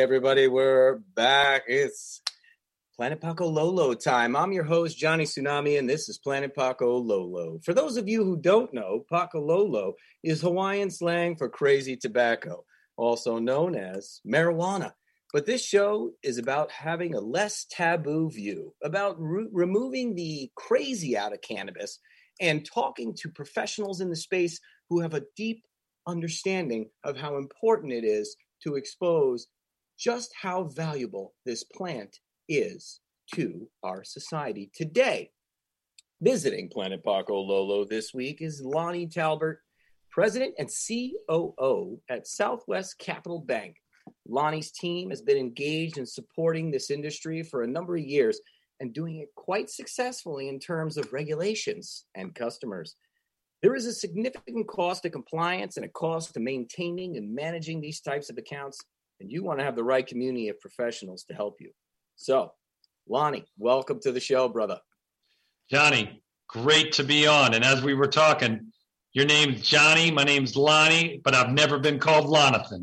everybody. We're back. It's Planet Paco Lolo time. I'm your host, Johnny Tsunami, and this is Planet Paco Lolo. For those of you who don't know, Paco Lolo is Hawaiian slang for crazy tobacco, also known as marijuana. But this show is about having a less taboo view, about removing the crazy out of cannabis and talking to professionals in the space who have a deep understanding of how important it is to expose just how valuable this plant is to our society today. Visiting Planet Paco Lolo this week is Lonnie Talbert, President and COO at Southwest Capital Bank. Lonnie's team has been engaged in supporting this industry for a number of years and doing it quite successfully in terms of regulations and customers. There is a significant cost to compliance and a cost to maintaining and managing these types of accounts, and you want to have the right community of professionals to help you. So, Lonnie, welcome to the show, brother. Johnny, great to be on. And as we were talking, your name's Johnny, my name's Lonnie, but I've never been called Lonathan.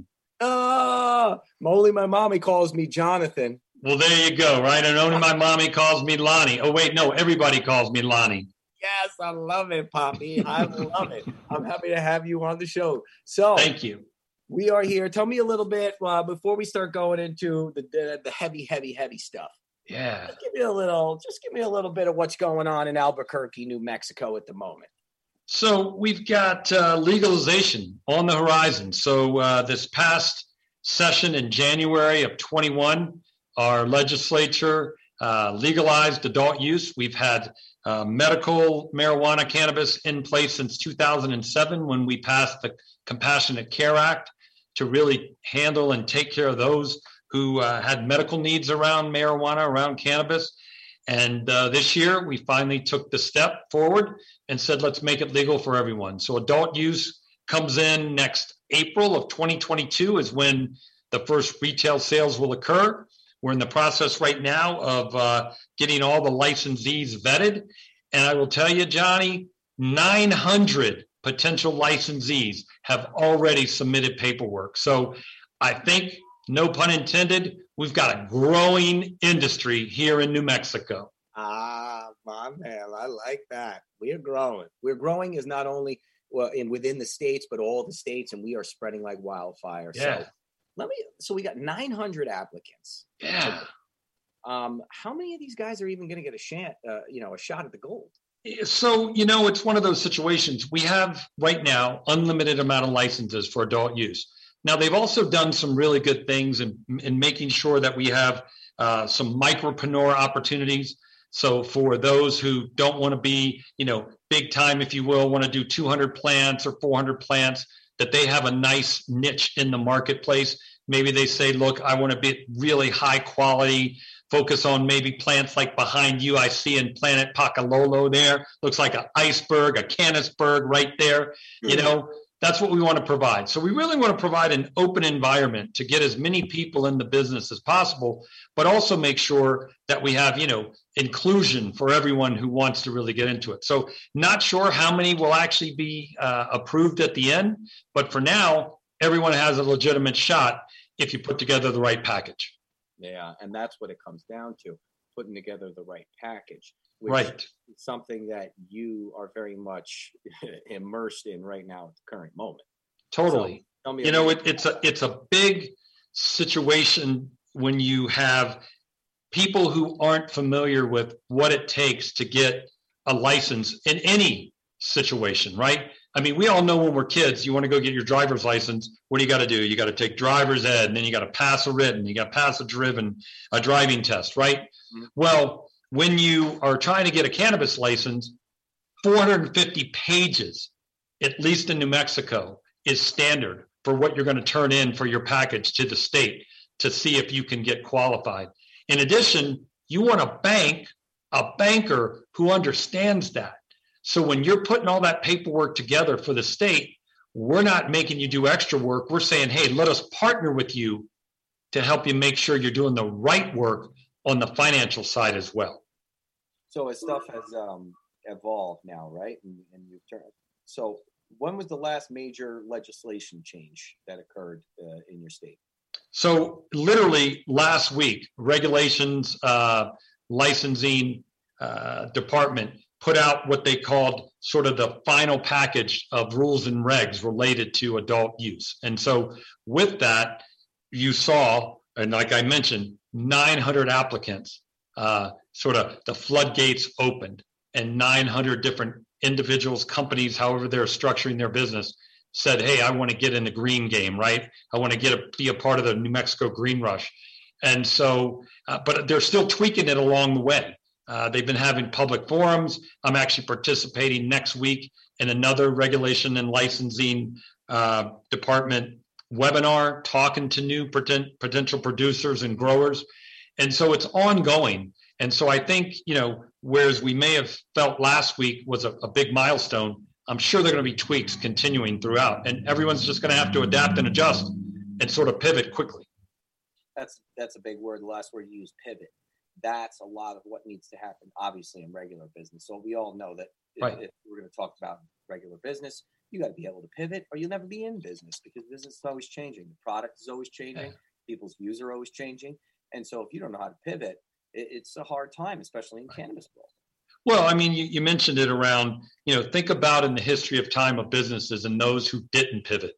Only my mommy calls me Jonathan. Well, there you go, right? And only my mommy calls me Lonnie. Oh, wait, no, everybody calls me Lonnie. Yes, I love it, Poppy. I love it. I'm happy to have you on the show. So, thank you. We are here. Tell me a little bit before we start going into the heavy stuff. Yeah. Just give me a little bit of what's going on in Albuquerque, New Mexico at the moment. So we've got legalization on the horizon. So this past session in January of 21, our legislature legalized adult use. We've had medical marijuana cannabis in place since 2007 when we passed the Compassionate Care Act to really handle and take care of those who had medical needs around marijuana, around cannabis. And this year, we finally took the step forward and said, let's make it legal for everyone. So adult use comes in next April of 2022 is when the first retail sales will occur. We're in the process right now of getting all the licensees vetted. And I will tell you, Johnny, 900 potential licensees have already submitted paperwork. So I think, no pun intended, we've got a growing industry here in New Mexico. My man, I like that. We're growing. We're growing is not only within the states, but all the states, and we are spreading like wildfire. Yeah. So we got 900 applicants. Yeah. How many of these guys are even going to get a shot at the gold? So, it's one of those situations. We have right now unlimited amount of licenses for adult use. Now, they've also done some really good things in making sure that we have some micropreneur opportunities. So for those who don't want to be, big time, if you will, want to do 200 plants or 400 plants, that they have a nice niche in the marketplace. Maybe they say, look, I want to be really high quality, focus on maybe plants like behind you. I see in Planet Paco Lolo there. Looks like an iceberg, a canisberg right there. Mm-hmm. That's what we want to provide. So we really want to provide an open environment to get as many people in the business as possible, but also make sure that we have, inclusion for everyone who wants to really get into it. So not sure how many will actually be approved at the end, but for now, everyone has a legitimate shot if you put together the right package. Yeah, and that's what it comes down to, putting together the right package. Which right. is something that you are very much immersed in right now at the current moment. Totally. So, it's a big situation when you have people who aren't familiar with what it takes to get a license in any situation, right? I mean, we all know when we're kids, you want to go get your driver's license. What do you got to do? You got to take driver's ed, and then you got to pass a written, you got to pass a driving test, right? Mm-hmm. Well, when you are trying to get a cannabis license, 450 pages, at least in New Mexico, is standard for what you're going to turn in for your package to the state to see if you can get qualified. In addition, you want a banker who understands that. So when you're putting all that paperwork together for the state, we're not making you do extra work. We're saying, hey, let us partner with you to help you make sure you're doing the right work on the financial side as well. So as stuff has evolved now, right? And you've turned. So when was the last major legislation change that occurred in your state? So literally last week, regulations, licensing department put out what they called sort of the final package of rules and regs related to adult use. And so with that, you saw, and like I mentioned, 900 applicants, sort of the floodgates opened, and 900 different individuals, companies, however they're structuring their business, said, hey, I want to get in the green game, right? I want to be a part of the New Mexico Green Rush. And so, but they're still tweaking it along the way. They've been having public forums. I'm actually participating next week in another regulation and licensing department webinar, talking to new potential producers and growers. And so it's ongoing. And so I think, whereas we may have felt last week was a big milestone, I'm sure there are going to be tweaks continuing throughout, and everyone's just going to have to adapt and adjust and sort of pivot quickly. That's a big word. The last word you used, pivot. That's a lot of what needs to happen, obviously, in regular business. So we all know that if we're going to talk about regular business, you got to be able to pivot, or you'll never be in business, because business is always changing. The product is always changing. People's views are always changing. And so if you don't know how to pivot, it's a hard time, especially in cannabis world. Well, I mean, you mentioned it around, think about in the history of time of businesses and those who didn't pivot.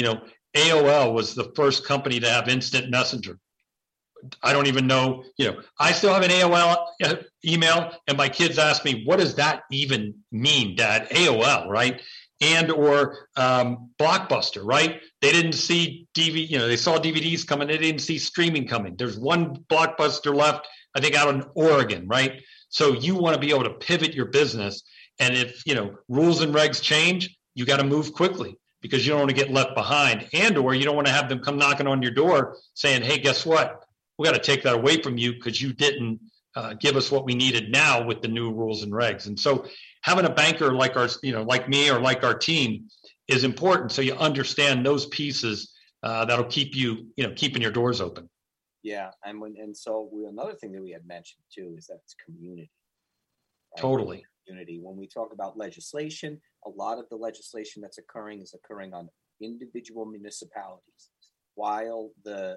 AOL was the first company to have instant messenger. I don't even know, I still have an AOL email, and my kids ask me, what does that even mean, Dad? AOL, right? And or Blockbuster, right? They didn't see DVD, they saw DVDs coming. They didn't see streaming coming. There's one Blockbuster left, I think, out in Oregon, right? So you want to be able to pivot your business. And if, rules and regs change, you got to move quickly, because you don't want to get left behind, and or you don't want to have them come knocking on your door saying, hey, guess what? We got to take that away from you because you didn't give us what we needed now with the new rules and regs. And so having a banker like like me or like our team is important. So you understand those pieces that'll keep you, keeping your doors open. Yeah. And so another thing that we had mentioned too is that it's community. Right? Totally. Community. When we talk about legislation, a lot of the legislation that's occurring is occurring on individual municipalities. While the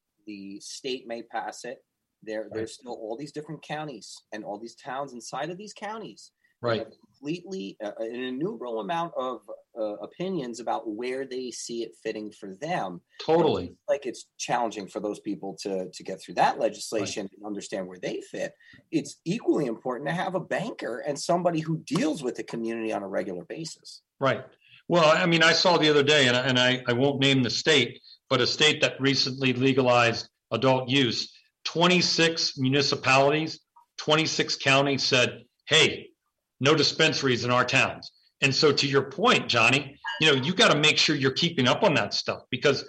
state may pass it, there's still all these different counties and all these towns inside of these counties. Right. Completely an innumerable amount of opinions about where they see it fitting for them. Totally. Like it's challenging for those people to get through that legislation and understand where they fit. It's equally important to have a banker and somebody who deals with the community on a regular basis. Right. Well, I mean, I saw the other day, and I won't name the state, but a state that recently legalized adult use, 26 municipalities, 26 counties said, hey, no dispensaries in our towns. And so to your point, Johnny, you got to make sure you're keeping up on that stuff, because,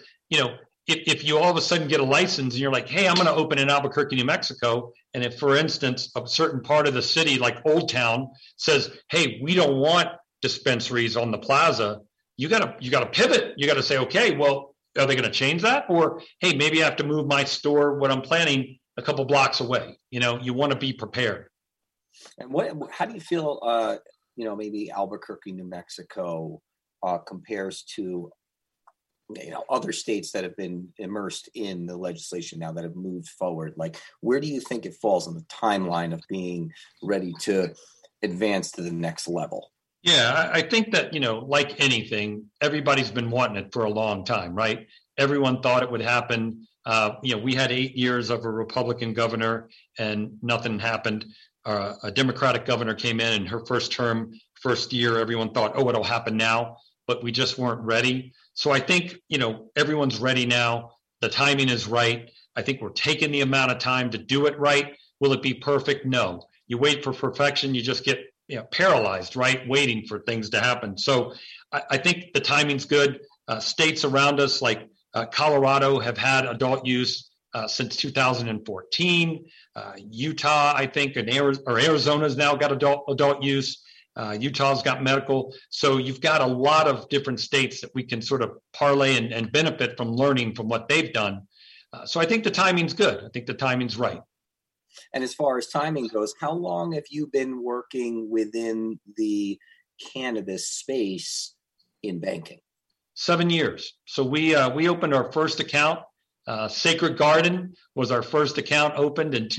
if you all of a sudden get a license and you're like, hey, I'm going to open in Albuquerque, New Mexico. And if, for instance, a certain part of the city, like Old Town, says, hey, we don't want dispensaries on the plaza, you got to pivot. You got to say, okay, well, are they going to change that? Or, hey, maybe I have to move my store, what I'm planning, a couple blocks away. You want to be prepared. And how do you feel, maybe Albuquerque, New Mexico compares to, other states that have been immersed in the legislation now that have moved forward? Like, where do you think it falls on the timeline of being ready to advance to the next level? Yeah, I think that, like anything, everybody's been wanting it for a long time, right? Everyone thought it would happen. We had 8 years of a Republican governor and nothing happened. A Democratic governor came in her first year, everyone thought, oh, it'll happen now, but we just weren't ready. So I think, everyone's ready now. The timing is right. I think we're taking the amount of time to do it right. Will it be perfect? No. You wait for perfection, you just get paralyzed, right? Waiting for things to happen. So I think the timing's good. States around us like Colorado have had adult use since 2014. Utah, I think, and Arizona's now got adult use. Utah's got medical. So you've got a lot of different states that we can sort of parlay and benefit from learning from what they've done. So I think the timing's good. I think the timing's right. And as far as timing goes, how long have you been working within the cannabis space in banking? 7 years. So we opened our first account Sacred Garden was our first account opened in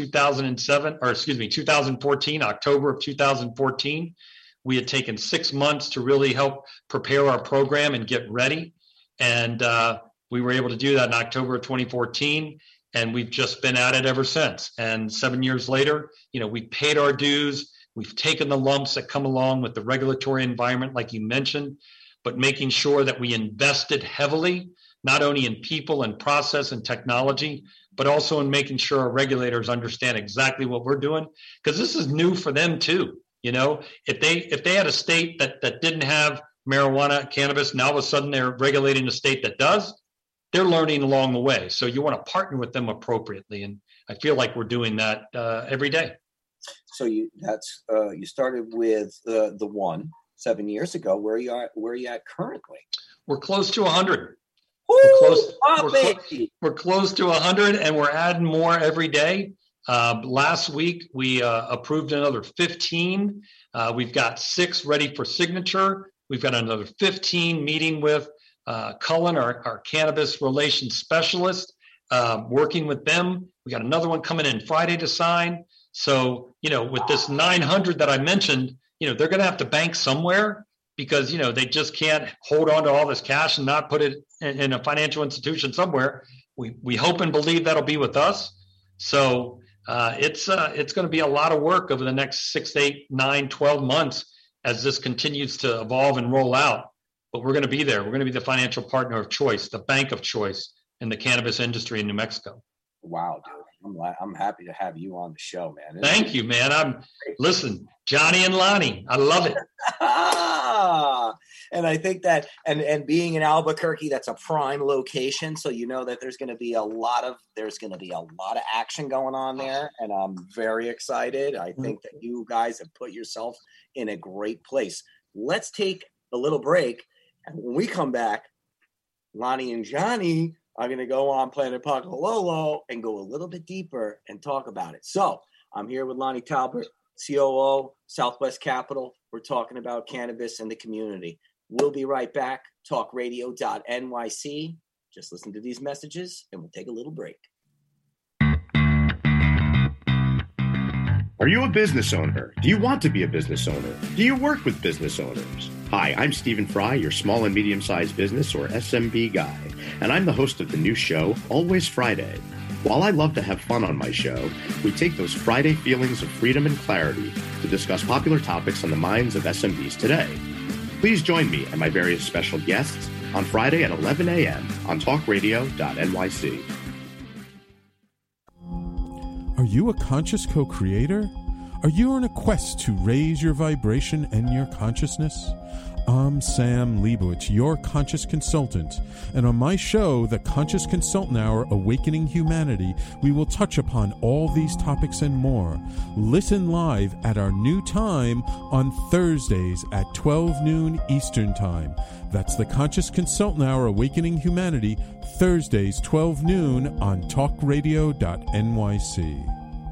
2014, October of 2014. We had taken 6 months to really help prepare our program and get ready. And we were able to do that in October of 2014. And we've just been at it ever since. And 7 years later, we paid our dues. We've taken the lumps that come along with the regulatory environment, like you mentioned, but making sure that we invested heavily, not only in people and process and technology, but also in making sure our regulators understand exactly what we're doing, because this is new for them too. If they had a state that didn't have marijuana, cannabis, now all of a sudden they're regulating a state that does, they're learning along the way. So you want to partner with them appropriately. And I feel like we're doing that every day. So you started with the one 7 years ago. Where are you at currently? We're close to 100. We're close to 100, and we're adding more every day. Last week, we approved another 15. We've got 6 ready for signature. We've got another 15 meeting with Cullen, our cannabis relations specialist, working with them. We got another one coming in Friday to sign. So, with this 900 that I mentioned, they're going to have to bank somewhere, because, they just can't hold on to all this cash and not put it in a financial institution somewhere. We hope and believe that'll be with us. So it's going to be a lot of work over the next 6, 8, 9, 12 months as this continues to evolve and roll out. But we're going to be there. We're going to be the financial partner of choice, the bank of choice in the cannabis industry in New Mexico. Wow, dude. I'm happy to have you on the show, man. Thank you, man. Listen, Johnny and Lonnie, I love it. And I think that, and being in Albuquerque, that's a prime location. So that there's going to be a lot of action going on there. And I'm very excited. I think that you guys have put yourself in a great place. Let's take a little break. And when we come back, Lonnie and Johnny are going to go on Planet Paco Lolo and go a little bit deeper and talk about it. So I'm here with Lonnie Talbert, COO, Southwest Capital. We're talking about cannabis in the community. We'll be right back. Talkradio.nyc. Just listen to these messages and we'll take a little break. Are you a business owner? Do you want to be a business owner? Do you work with business owners? Hi, I'm Stephen Fry, your small and medium-sized business, or SMB guy, and I'm the host of the new show, Always Friday. While I love to have fun on my show, we take those Friday feelings of freedom and clarity to discuss popular topics on the minds of SMBs today. Please join me and my various special guests on Friday at 11 a.m. on talkradio.nyc. Are you a conscious co-creator? Are you on a quest to raise your vibration and your consciousness? I'm Sam Leibowitz, your conscious consultant, and on my show, The Conscious Consultant Hour, Awakening Humanity, we will touch upon all these topics and more. Listen live at our new time on Thursdays at 12 noon Eastern Time. That's The Conscious Consultant Hour, Awakening Humanity, Thursdays, 12 noon on talkradio.nyc.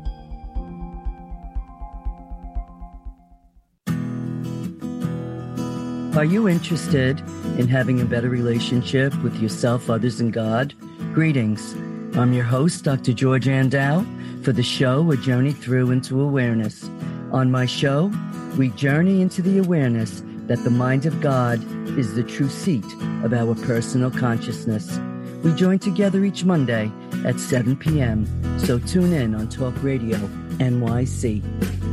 Are you interested in having a better relationship with yourself, others, and God? Greetings. I'm your host, Dr. George Andow, for the show A Journey Through into Awareness. On my show, we journey into the awareness that the mind of God is the true seat of our personal consciousness. We join together each Monday at 7 p.m., so tune in on Talk Radio NYC.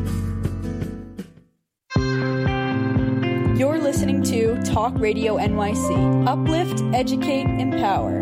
You're listening to Talk Radio NYC. Uplift, educate, empower.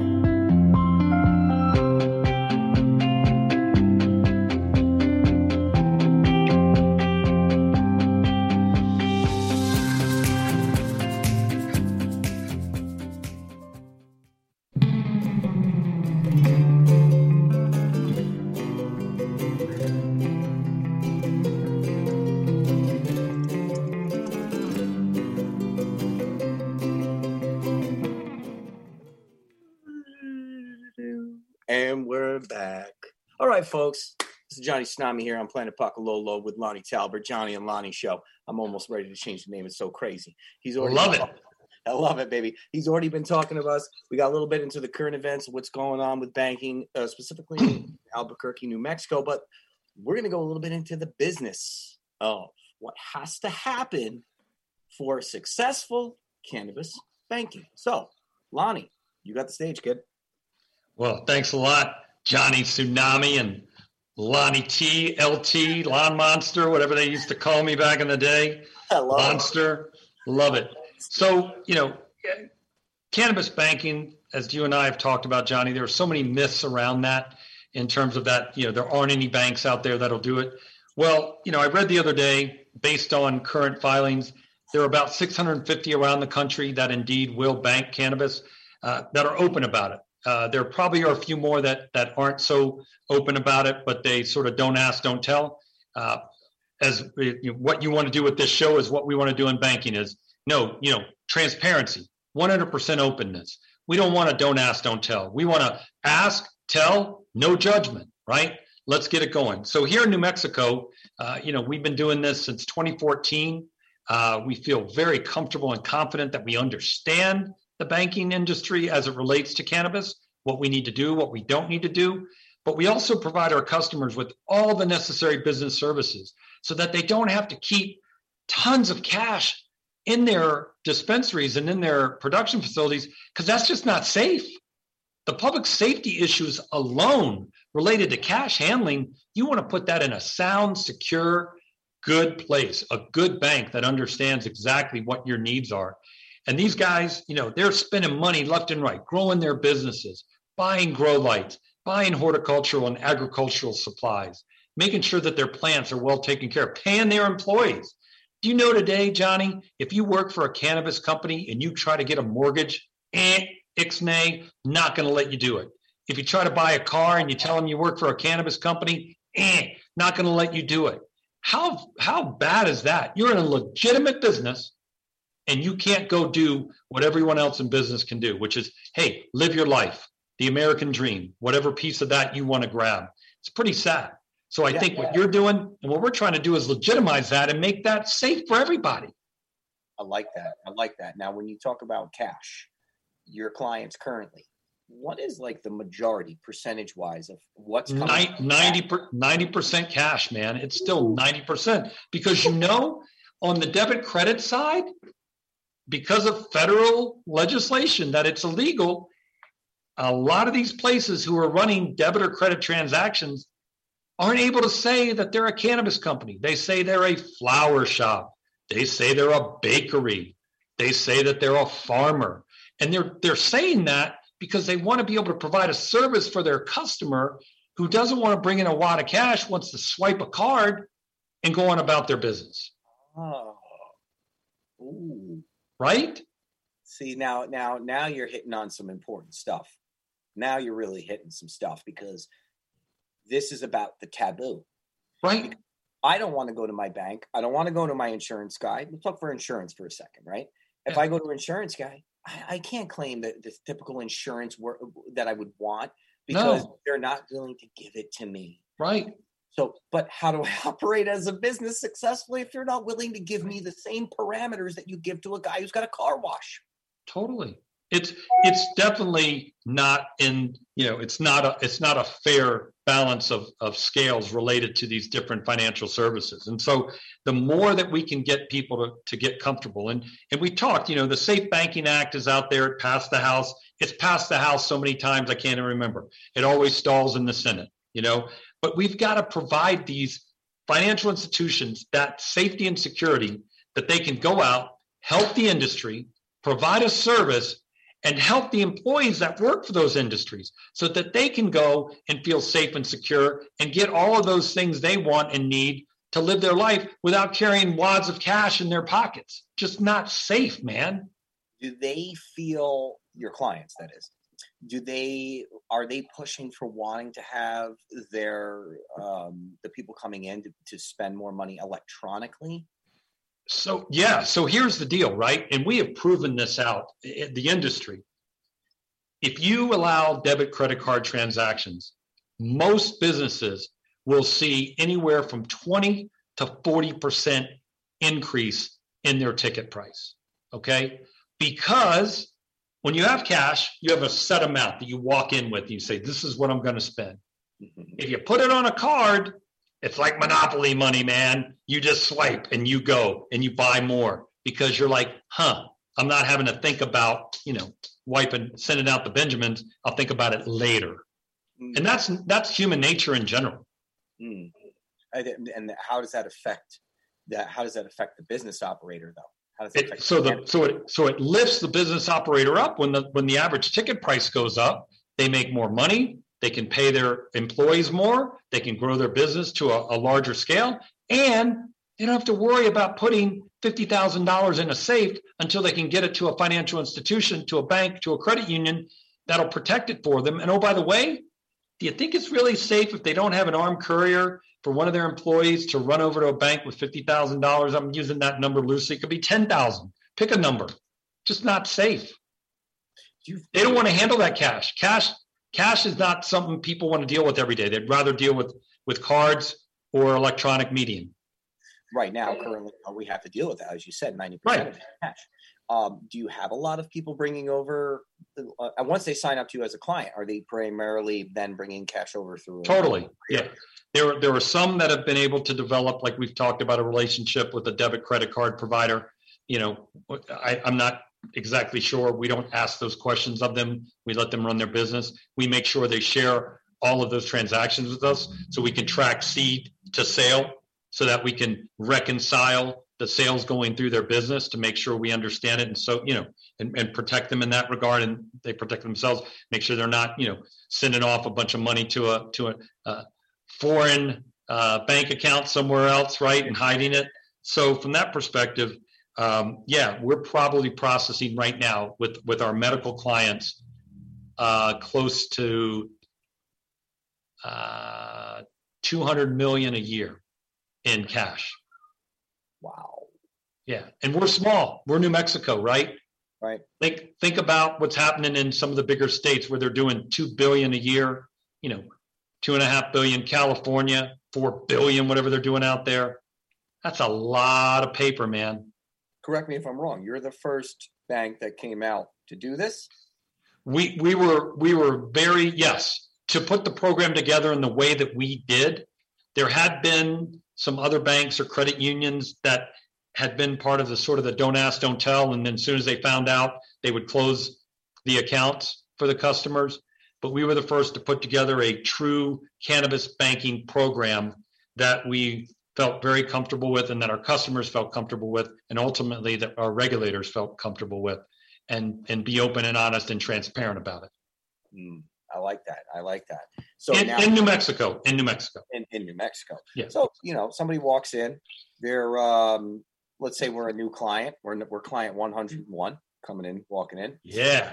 And we're back. All right, folks. This is Johnny Tsunami here on Planet Paco Lolo with Lonnie Talbert, Johnny and Lonnie Show. I'm almost ready to change the name. It's so crazy. He's already love it. I love it, baby. He's already been talking to us. We got a little bit into the current events, what's going on with banking, specifically in Albuquerque, New Mexico. But we're going to go a little bit into the business of what has to happen for successful cannabis banking. So, Lonnie, you got the stage, kid. Well, thanks a lot, Johnny Tsunami and Lonnie T, LT, Lawn Monster, whatever they used to call me back in the day. I love Monster. Love it. So, cannabis banking, as you and I have talked about, Johnny, there are so many myths around that in terms of that, there aren't any banks out there that'll do it. Well, I read the other day, based on current filings, there are about 650 around the country that indeed will bank cannabis that are open about it. There probably are a few more that aren't so open about it, but they sort of don't ask, don't tell. What you want to do with this show is what we want to do in banking is transparency, 100% openness. We don't want to don't ask, don't tell. We want to ask, tell, no judgment, right? Let's get it going. So here in New Mexico, we've been doing this since 2014. We feel very comfortable and confident that we understand the banking industry as it relates to cannabis, what we need to do, what we don't need to do. But we also provide our customers with all the necessary business services so that they don't have to keep tons of cash in their dispensaries and in their production facilities, because that's just not safe. The public safety issues alone related to cash handling, you want to put that in a sound, secure, good place, a good bank that understands exactly what your needs are. And these guys, they're spending money left and right, growing their businesses, buying grow lights, buying horticultural and agricultural supplies, making sure that their plants are well taken care of, paying their employees. Do you know today, Johnny, if you work for a cannabis company and you try to get a mortgage, ixnay, not going to let you do it. If you try to buy a car and you tell them you work for a cannabis company, not going to let you do it. How bad is that? You're in a legitimate business and you can't go do what everyone else in business can do, which is, hey, live your life, the American dream, whatever piece of that you want to grab. It's pretty sad. So I think what you're doing and what we're trying to do is legitimize that and make that safe for everybody. I like that. Now, when you talk about cash, your clients currently, what is like the majority percentage wise of what's coming? 90% cash, man. It's still 90% because on the debit credit side, because of federal legislation that it's illegal, a lot of these places who are running debit or credit transactions aren't able to say that they're a cannabis company. They say they're a flower shop. They say they're a bakery. They say that they're a farmer. And they're saying that because they want to be able to provide a service for their customer who doesn't want to bring in a wad of cash, wants to swipe a card and go on about their business. Oh. Ooh. Right? See, now you're hitting on some important stuff. Now you're really hitting some stuff because this is about the taboo. Right. I don't want to go to my bank. I don't want to go to my insurance guy. Let's talk for insurance for a second, right? If I go to an insurance guy, I can't claim the typical insurance that I would want because they're not willing to give it to me. Right. So, but how do I operate as a business successfully if you're not willing to give me the same parameters that you give to a guy who's got a car wash? Totally. It's definitely not it's not a fair balance of scales related to these different financial services. And so the more that we can get people to get comfortable, and we talked, the Safe Banking Act is out there, it passed the House. It's passed the House so many times I can't even remember. It always stalls in the Senate, but we've got to provide these financial institutions that safety and security that they can go out, help the industry, provide a service, and help the employees that work for those industries so that they can go and feel safe and secure and get all of those things they want and need to live their life without carrying wads of cash in their pockets. Just not safe, man. Do they feel, your clients, that is, are they pushing for wanting to have their the people coming in to spend more money electronically? So here's the deal, right? And we have proven this out in the industry. If you allow debit credit card transactions, most businesses will see anywhere from 20 to 40% increase in their ticket price. Okay. Because when you have cash, you have a set amount that you walk in with. You say, this is what I'm going to spend. If you put it on a card, it's like Monopoly money, man. You just swipe and you go and you buy more because you're like, I'm not having to think about, sending out the Benjamins. I'll think about it later. And that's human nature in general. And how does that affect How does that affect the business operator, though? How does it affect so it lifts the business operator up when the average ticket price goes up. They make more money. They can pay their employees more. They can grow their business to a larger scale, and they don't have to worry about putting $50,000 in a safe until they can get it to a financial institution, to a bank, to a credit union that'll protect it for them. And oh, by the way, do you think it's really safe if they don't have an armed courier for one of their employees to run over to a bank with $50,000? I'm using that number loosely. It could be $10,000. Pick a number. Just not safe. They don't want to handle that cash. Cash is not something people want to deal with every day. They'd rather deal with cards or electronic medium. Right now, currently, we have to deal with that, as you said, 90% of it is cash. Do you have a lot of people bringing over, once they sign up to you as a client, are they primarily then bringing cash over through? Totally, yeah. There are some that have been able to develop, like we've talked about, a relationship with a debit credit card provider. I'm not exactly sure. We don't ask those questions of them. We let them run their business. We make sure they share all of those transactions with us so we can track seed to sale, so that we can reconcile the sales going through their business to make sure we understand it. And so, and protect them in that regard, and they protect themselves, make sure they're not, sending off a bunch of money to a foreign bank account somewhere else, right, and hiding it. So from that perspective, we're probably processing right now with our medical clients close to $200 million a year in cash. Wow. Yeah. And we're small. We're New Mexico, right? Right. Think about what's happening in some of the bigger states where they're doing $2 billion a year, $2.5 billion, California, $4 billion, whatever they're doing out there. That's a lot of paper, man. Correct me if I'm wrong. You're the first bank that came out to do this? We were very, yes, to put the program together in the way that we did. There had been some other banks or credit unions that had been part of the sort of the don't ask, don't tell. And then as soon as they found out, they would close the accounts for the customers. But we were the first to put together a true cannabis banking program that we felt very comfortable with, and that our customers felt comfortable with, and ultimately that our regulators felt comfortable with, and be open and honest and transparent about it. I like that. So in New Mexico. In New Mexico. Yeah. So, somebody walks in, they're, let's say we're a new client. We're client 101 walking in. Yeah.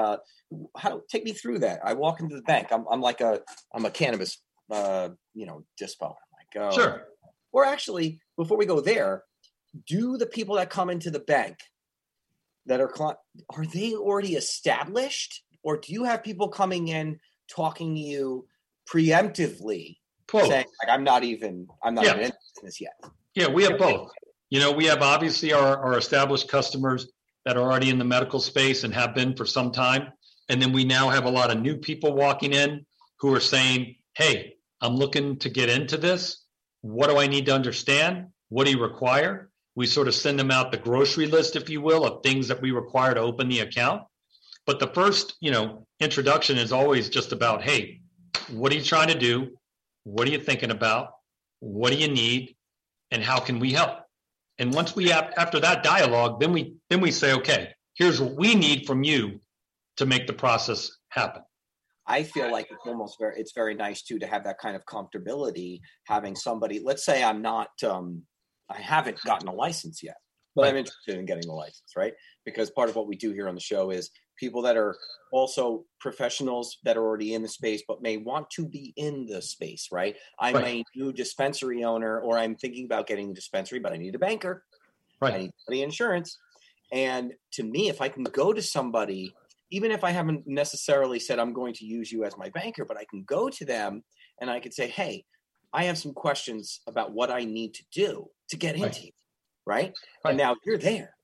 Take me through that. I walk into the bank. I'm a cannabis, dispo. I'm like, sure. Or actually, before we go there, do the people that come into the bank that are they already established? Or do you have people coming in talking to you preemptively, saying, like, I'm not even in business yet? Yeah, we have both. We have obviously our established customers that are already in the medical space and have been for some time. And then we now have a lot of new people walking in who are saying, hey, I'm looking to get into this. What do I need to understand? What do you require? We sort of send them out the grocery list, if you will, of things that we require to open the account. But the first, introduction is always just about, hey, what are you trying to do? What are you thinking about? What do you need? And how can we help? And once we have, after that dialogue, then we say, okay, here's what we need from you to make the process happen. I feel like it's very nice too to have that kind of comfortability, having somebody. Let's say I'm not, I haven't gotten a license yet, but I'm interested in getting a license, right? Because part of what we do here on the show is people that are also professionals that are already in the space, but may want to be in the space, right? I'm a new dispensary owner, or I'm thinking about getting a dispensary, but I need a banker. Right. I need the insurance. And to me, if I can go to somebody, even if I haven't necessarily said I'm going to use you as my banker, but I can go to them and I could say, hey, I have some questions about what I need to do to get into you, right? And now you're there.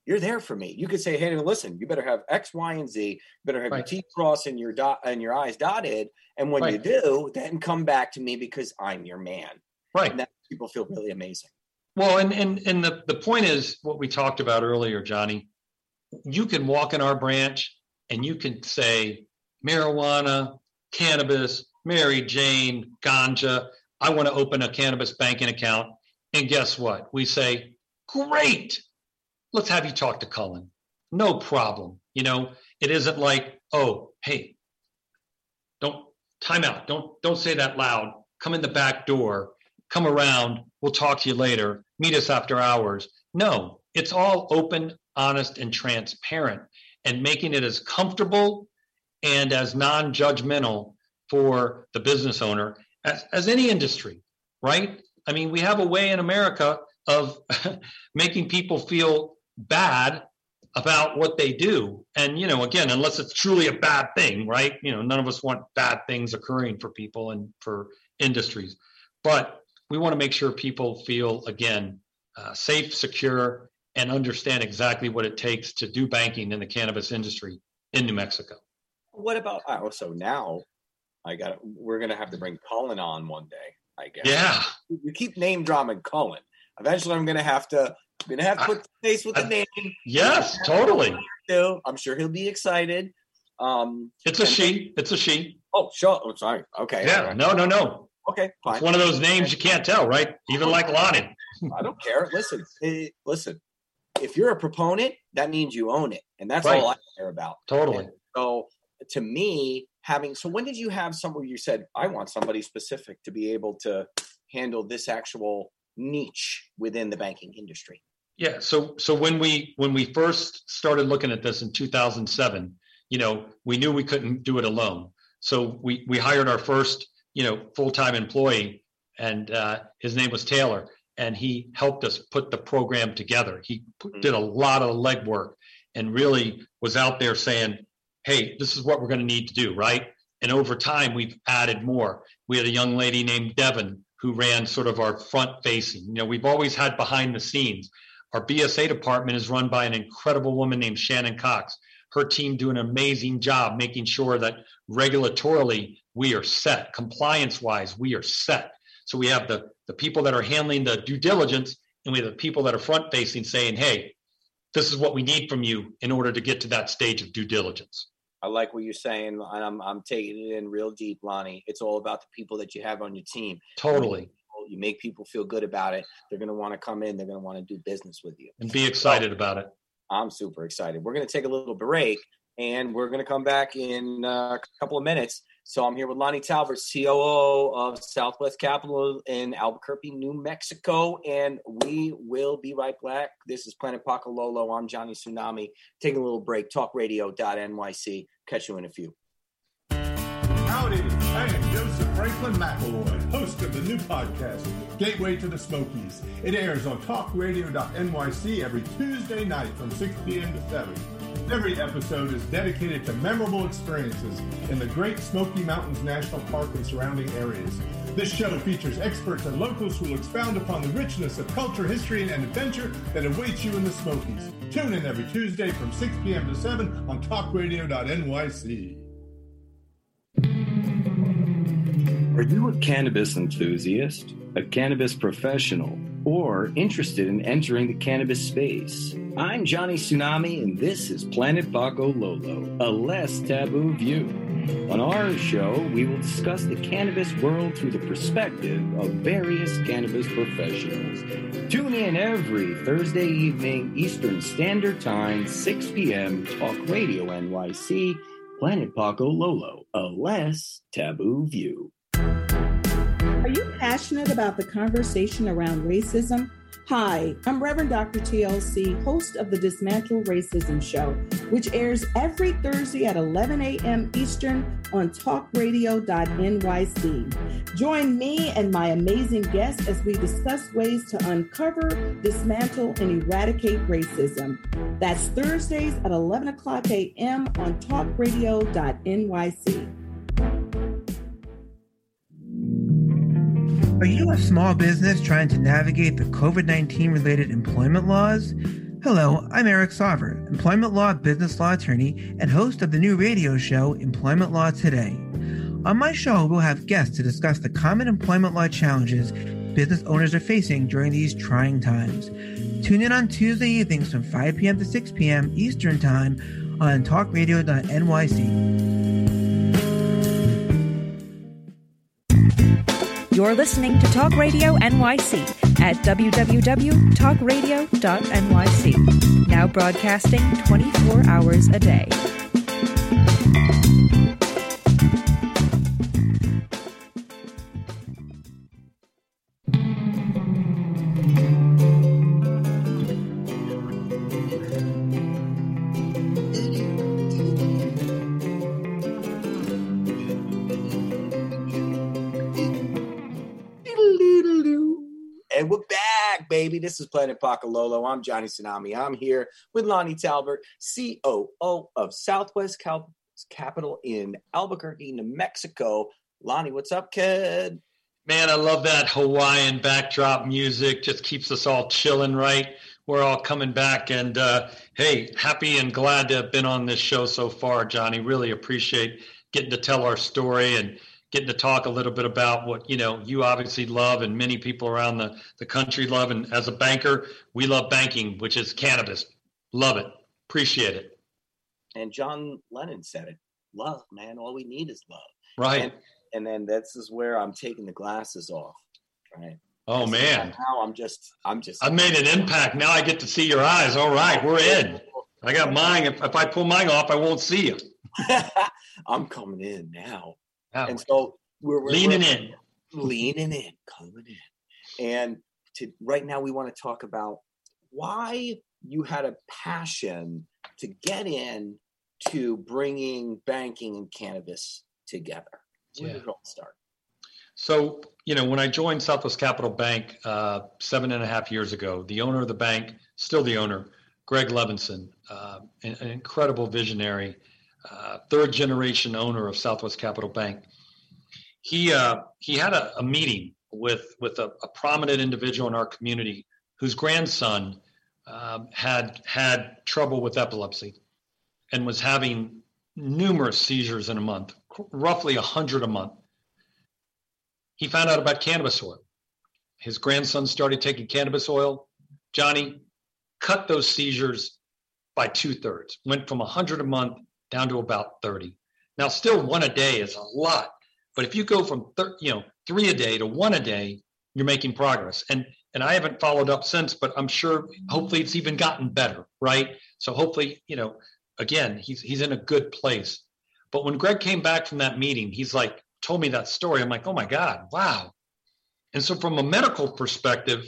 you're there for me. You could say, hey, listen, you better have X, Y, and Z. You better have your T crossed and your I's dotted. And when you do, then come back to me because I'm your man. Right. And that people feel really amazing. Well, and the point is what we talked about earlier, Johnny. You can walk in our branch and you can say marijuana, cannabis, Mary Jane, ganja. I want to open a cannabis banking account. And guess what? We say, great. Let's have you talk to Cullen. No problem. It isn't like, oh, hey, time out. Don't say that loud. Come in the back door. Come around. We'll talk to you later. Meet us after hours. No, it's all open, honest, and transparent, and making it as comfortable and as non-judgmental for the business owner as any industry, right? I mean, we have a way in America of making people feel bad about what they do. And, again, unless it's truly a bad thing, right? None of us want bad things occurring for people and for industries. But we want to make sure people feel, again, safe, secure, and understand exactly what it takes to do banking in the cannabis industry in New Mexico. What about, so now we're going to have to bring Cullen on one day, I guess. Yeah. You keep name dropping Cullen. Eventually I'm going to have to put the face with the name. Yes, totally. I'm sure he'll be excited. It's a she. Oh, sure. Oh, sorry. Okay. Yeah. Right. No. Okay, fine. It's one of those names you can't tell, right? Even like Lonnie. I don't care. Listen. If you're a proponent, that means you own it. And that's all I care about. Totally. And so to me, when did you have somewhere you said, I want somebody specific to be able to handle this actual niche within the banking industry? Yeah. So when we first started looking at this in 2007, we knew we couldn't do it alone. So we hired our first, full-time employee, and his name was Taylor, and he helped us put the program together. He did a lot of legwork and really was out there saying, hey, this is what we're going to need to do, right? And over time, we've added more. We had a young lady named Devin who ran sort of our front-facing. We've always had behind the scenes. Our BSA department is run by an incredible woman named Shannon Cox. Her team do an amazing job making sure that regulatorily we are set. Compliance-wise, we are set. So we have the people that are handling the due diligence, and we have the people that are front-facing saying, hey, this is what we need from you in order to get to that stage of due diligence. I like what you're saying, and I'm taking it in real deep, Lonnie. It's all about the people that you have on your team. Totally. You make people feel good about it. They're going to want to come in. They're going to want to do business with you. And be excited about it. I'm super excited. We're going to take a little break, and we're going to come back in a couple of minutes. So I'm here with Lonnie Talbert, COO of Southwest Capital in Albuquerque, New Mexico, and we will be right back. This is Planet Paco Lolo. I'm Johnny Tsunami. Taking a little break. TalkRadio.nyc. Catch you in a few. Howdy, I am Joseph Franklin McElroy, host of the new podcast, Gateway to the Smokies. It airs on TalkRadio.nyc every Tuesday night from 6 p.m. to 7. Every episode is dedicated to memorable experiences in the Great Smoky Mountains National Park and surrounding areas. This show features experts and locals who will expound upon the richness of culture, history, and adventure that awaits you in the Smokies. Tune in every Tuesday from 6 p.m. to 7 on TalkRadio.nyc. Are you a cannabis enthusiast, a cannabis professional, or interested in entering the cannabis space? I'm Johnny Tsunami, and this is Planet Paco Lolo, a less taboo view. On our show, we will discuss the cannabis world through the perspective of various cannabis professionals. Tune in every Thursday evening, Eastern Standard Time, 6 p.m., Talk Radio NYC, Planet Paco Lolo, a less taboo view. Are you passionate about the conversation around racism? Hi, I'm Reverend Dr. TLC, host of the Dismantle Racism Show, which airs every Thursday at 11 a.m. Eastern on talkradio.nyc. Join me and my amazing guests as we discuss ways to uncover, dismantle, and eradicate racism. That's Thursdays at 11 o'clock a.m. on talkradio.nyc. Are you a small business trying to navigate the COVID-19 related employment laws? Hello, I'm Eric Sauver, employment law, business law attorney, and host of the new radio show, Employment Law Today. On my show, we'll have guests to discuss the common employment law challenges business owners are facing during these trying times. Tune in on Tuesday evenings from 5 p.m. to 6 p.m. Eastern Time on talkradio.nyc. You're listening to Talk Radio NYC at www.talkradio.nyc. Now broadcasting 24 hours a day. And we're back, baby. This is Planet Pacololo. I'm Johnny Tsunami. I'm here with Lonnie Talbert, COO of Southwest Capital in Albuquerque, New Mexico. Lonnie, what's up, kid? Man, I love that Hawaiian backdrop music. Just keeps us all chilling, right? We're all coming back. And, hey, happy and glad to have been on this show so far, Johnny. Really appreciate getting to tell our story and getting to talk a little bit about what, you obviously love and many people around the country love. And as a banker, we love banking, which is cannabis. Love it. Appreciate it. And John Lennon said it. Love, man. All we need is love. Right. And then this is where I'm taking the glasses off. Right. Oh, man. Now I'm just. I made an impact. Now I get to see your eyes. All right. We're in. I got mine. If I pull mine off, I won't see you. I'm coming in now. And so we're leaning in, coming in. And right now we want to talk about why you had a passion to get in to bringing banking and cannabis together. Where did it all start? So, when I joined Southwest Capital Bank 7.5 years ago, the owner of the bank, still the owner, Greg Levinson, an incredible visionary, third generation owner of Southwest Capital Bank. He had a meeting with a prominent individual in our community whose grandson had trouble with epilepsy and was having numerous seizures in a month, roughly 100 a month. He found out about cannabis oil. His grandson started taking cannabis oil. Johnny cut those seizures by 2/3, went from 100 a month down to about 30. Now, still one a day is a lot, but if you go from 3 a day to 1 a day, you're making progress. And I haven't followed up since, but I'm sure hopefully it's even gotten better, right? So hopefully, again, he's in a good place. But when Greg came back from that meeting, he's like, told me that story. I'm like, oh my God, wow. And so from a medical perspective,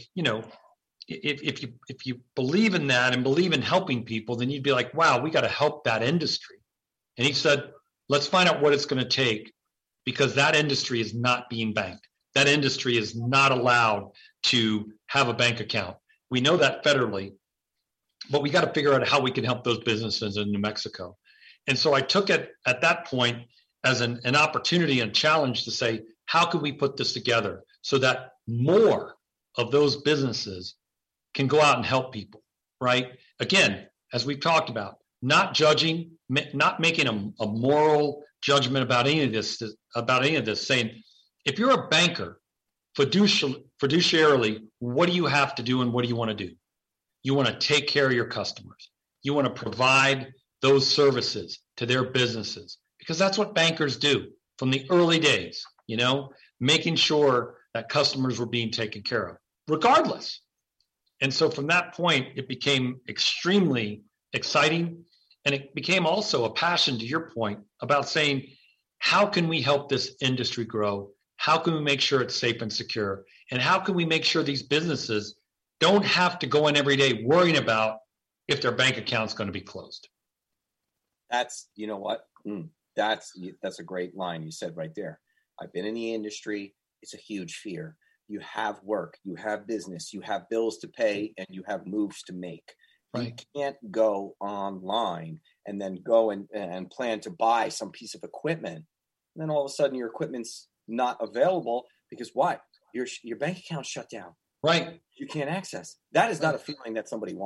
if you believe in that and believe in helping people, then you'd be like, wow, we got to help that industry. And he said, let's find out what it's going to take, because that industry is not being banked. That industry is not allowed to have a bank account. We know that federally, but we got to figure out how we can help those businesses in New Mexico. And so I took it at that point as an opportunity and challenge to say, how can we put this together so that more of those businesses can go out and help people, right? Again, as we've talked about, not judging, not making a moral judgment about any of this, saying, if you're a banker, fiduciarily, what do you have to do and what do you want to do? You want to take care of your customers. You want to provide those services to their businesses, because that's what bankers do from the early days, making sure that customers were being taken care of, regardless. And so from that point, it became extremely exciting. And it became also a passion, to your point, about saying, how can we help this industry grow? How can we make sure it's safe and secure? And how can we make sure these businesses don't have to go in every day worrying about if their bank account's going to be closed? That's, you know what? That's a great line you said right there. I've been in the industry. It's a huge fear. You have work, you have business, you have bills to pay, and you have moves to make. Right. You can't go online and then go and plan to buy some piece of equipment. And then all of a sudden your equipment's not available because why? Your bank account's shut down. Right. You can't access. That is not a feeling that somebody wants.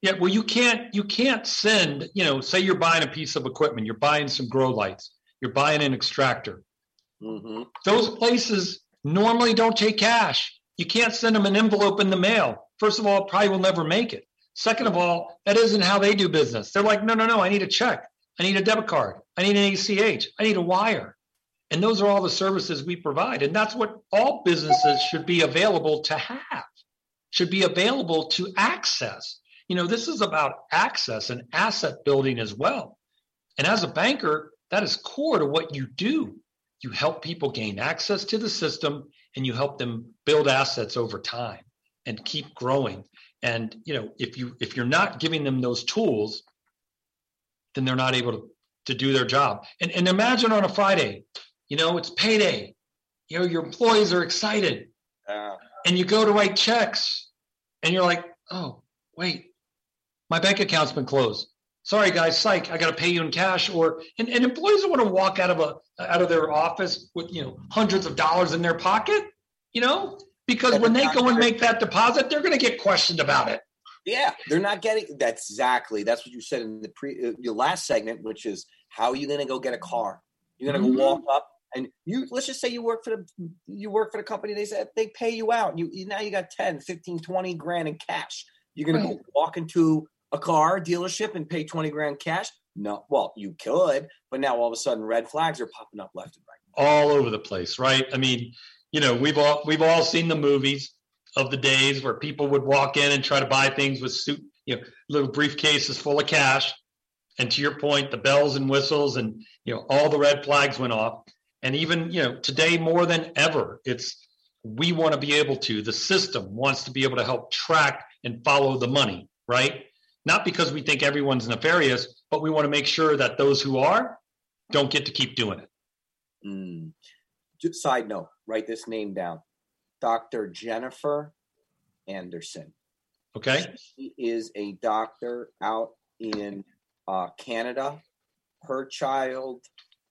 Yeah, well, you can't send, say you're buying a piece of equipment, you're buying some grow lights, you're buying an extractor. Mm-hmm. Those places normally don't take cash. You can't send them an envelope in the mail. First of all, it probably will never make it. Second of all, that isn't how they do business. They're like, no, I need a check. I need a debit card. I need an ACH. I need a wire. And those are all the services we provide. And that's what all businesses should be available to have, should be available to access. This is about access and asset building as well. And as a banker, that is core to what you do. You help people gain access to the system, and you help them build assets over time and keep growing. And if you're not giving them those tools, then they're not able to do their job. And imagine on a Friday, it's payday. Your employees are excited, and you go to write checks, and you're like, oh, wait, my bank account's been closed. Sorry, guys, psych, I got to pay you in cash. And employees want to walk out of their office with hundreds of dollars in their pocket, because when they go and make that deposit, they're going to get questioned about it. Yeah, they're not getting. That's what you said in your last segment, which is how are you going to go get a car? You're going to go walk up and let's just say you work for the company. They said they pay you out. Now you got 10, 15, 20 grand in cash. You're going to go walk into a car dealership and pay 20 grand cash? No. Well, you could, but now all of a sudden red flags are popping up left and right. All over the place, right? I mean, we've all seen the movies of the days where people would walk in and try to buy things with little briefcases full of cash. And to your point, the bells and whistles and, all the red flags went off. And even, today more than ever, we want to be able to, the system wants to be able to help track and follow the money, right? Not because we think everyone's nefarious, but we want to make sure that those who are don't get to keep doing it. Just side note, write this name down. Dr. Jennifer Anderson. Okay. She is a doctor out in Canada. Her child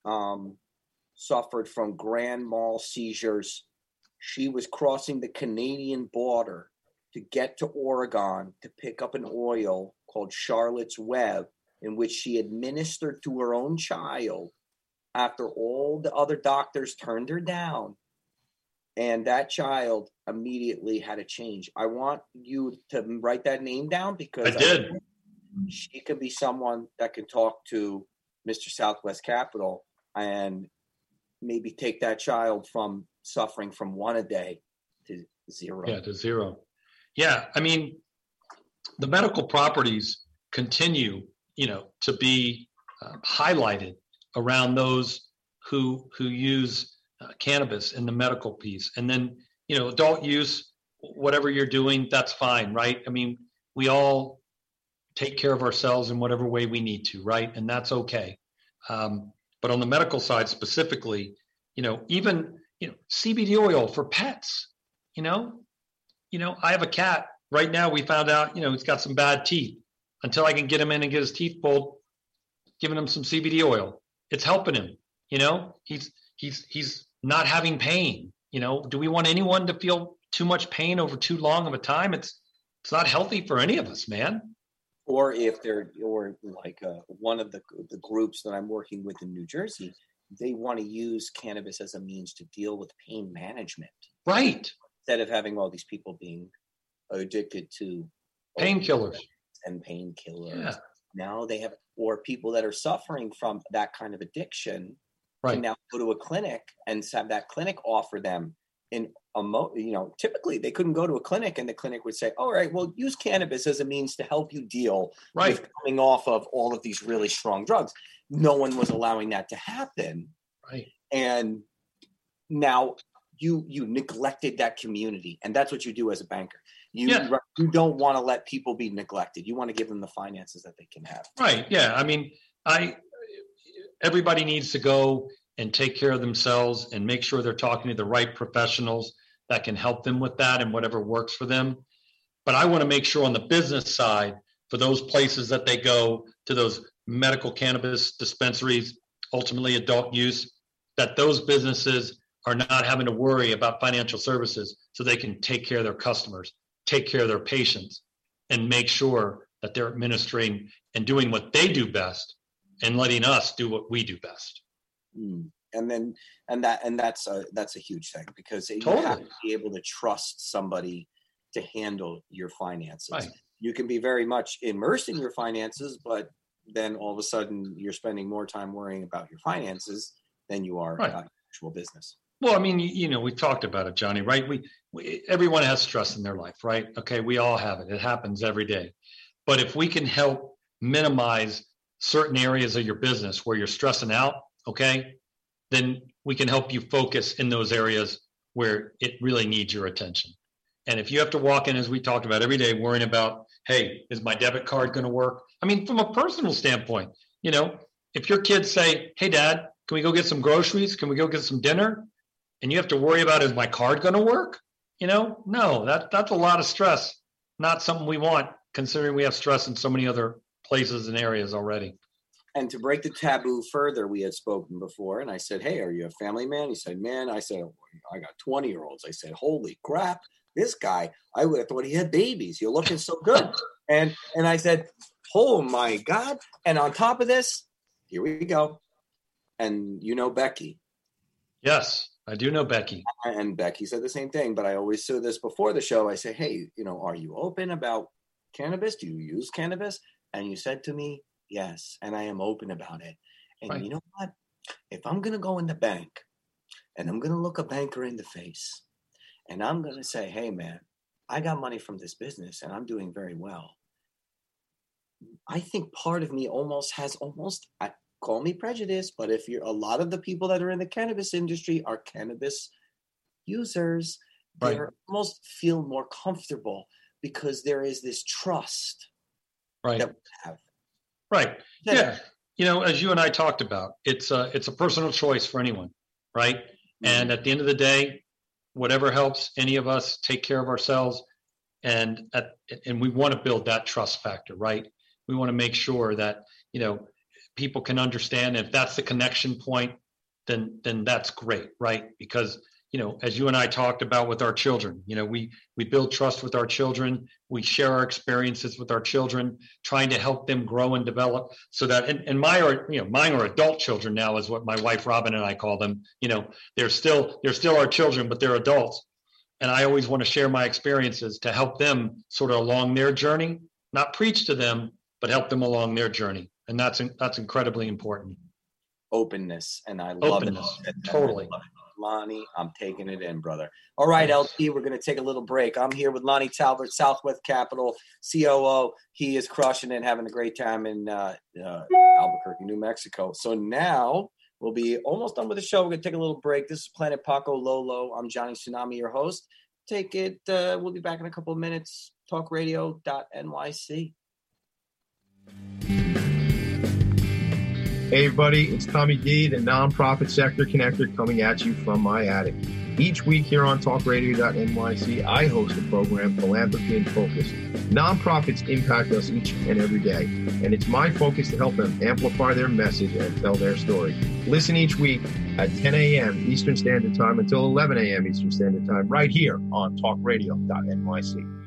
suffered from grand mal seizures. She was crossing the Canadian border to get to Oregon to pick up an oil called Charlotte's Web, in which she administered to her own child after all the other doctors turned her down. And that child immediately had a change. I want you to write that name down because I did. She could be someone that can talk to Mr. Southwest Capital and maybe take that child from suffering from 1 a day to 0. Yeah, to 0. Yeah, I mean, the medical properties continue, to be highlighted around those who use cannabis in the medical piece. And then, adult use, whatever you're doing, that's fine, right? I mean, we all take care of ourselves in whatever way we need to, right? And that's okay. But on the medical side specifically, even, CBD oil for pets, I have a cat right now. We found out, he's got some bad teeth. Until I can get him in and get his teeth pulled, giving him some CBD oil. It's helping him. He's not having pain. Do we want anyone to feel too much pain over too long of a time? It's not healthy for any of us, man. Or if one of the groups that I'm working with in New Jersey, they want to use cannabis as a means to deal with pain management. Right. Instead of having all these people being addicted to painkillers and painkillers. Yeah. Now they have, or people that are suffering from that kind of addiction right. can now go to a clinic and have that clinic offer them typically they couldn't go to a clinic and the clinic would say, all right, well, use cannabis as a means to help you deal with coming off of all of these really strong drugs. No one was allowing that to happen. Right. And now you neglected that community. And that's what you do as a banker. You don't want to let people be neglected. You want to give them the finances that they can have. Right. Yeah. I mean, everybody needs to go and take care of themselves and make sure they're talking to the right professionals that can help them with that and whatever works for them. But I want to make sure on the business side, for those places that they go to, those medical cannabis dispensaries, ultimately adult use, that those businesses are not having to worry about financial services so they can take care of their customers, take care of their patients, and make sure that they're administering and doing what they do best and letting us do what we do best. And that's a huge thing, because you have to be able to trust somebody to handle your finances. Right. You can be very much immersed in your finances, but then all of a sudden you're spending more time worrying about your finances than you are about actual business. Well, I mean, we talked about it, Johnny, right? We everyone has stress in their life, right? Okay, we all have it. It happens every day. But if we can help minimize certain areas of your business where you're stressing out, okay, then we can help you focus in those areas where it really needs your attention. And if you have to walk in, as we talked about, every day worrying about, hey, is my debit card going to work? I mean, from a personal standpoint, if your kids say, hey, Dad, can we go get some groceries? Can we go get some dinner? And you have to worry about, is my card going to work? No, that's a lot of stress. Not something we want, considering we have stress in so many other places and areas already. And to break the taboo further, we had spoken before, and I said, hey, are you a family man? He said, man. I said, I got 20-year-olds. I said, holy crap, this guy, I would have thought he had babies. You're looking so good. And I said, oh, my God. And on top of this, here we go. And Becky. Yes, I do know Becky. And Becky said the same thing, but I always say this before the show. I say, hey, are you open about cannabis? Do you use cannabis? And you said to me, yes, and I am open about it. And you know what? If I'm going to go in the bank and I'm going to look a banker in the face and I'm going to say, hey, man, I got money from this business and I'm doing very well. I think part of me I call me prejudice, but if a lot of the people that are in the cannabis industry are cannabis users, they almost feel more comfortable because there is this trust that we have. Right. Yeah. As you and I talked about, it's a personal choice for anyone. Right. Mm-hmm. And at the end of the day, whatever helps any of us take care of ourselves. And we want to build that trust factor. Right. We want to make sure that, people can understand. If that's the connection point, then that's great. Right. Because, as you and I talked about with our children, we build trust with our children. We share our experiences with our children, trying to help them grow and develop so that, and mine are adult children now, is what my wife, Robin, and I call them. They're still our children, but they're adults. And I always want to share my experiences to help them sort of along their journey, not preach to them, but help them along their journey. And that's incredibly important. Openness. And I love it. Totally. Lonnie, I'm taking it in, brother. All right, LT, we're going to take a little break. I'm here with Lonnie Talbert, Southwest Capital COO. He is crushing it, having a great time in Albuquerque, New Mexico. So now we'll be almost done with the show. We're going to take a little break. This is Planet Paco Lolo. I'm Johnny Tsunami, your host. Take it. We'll be back in a couple of minutes. Talkradio.nyc. Hey everybody, it's Tommy D, the Nonprofit Sector Connector, coming at you from my attic. Each week here on talkradio.nyc, I host a program, Philanthropy in Focus. Nonprofits impact us each and every day, and it's my focus to help them amplify their message and tell their story. Listen each week at 10 a.m. Eastern Standard Time until 11 a.m. Eastern Standard Time, right here on talkradio.nyc.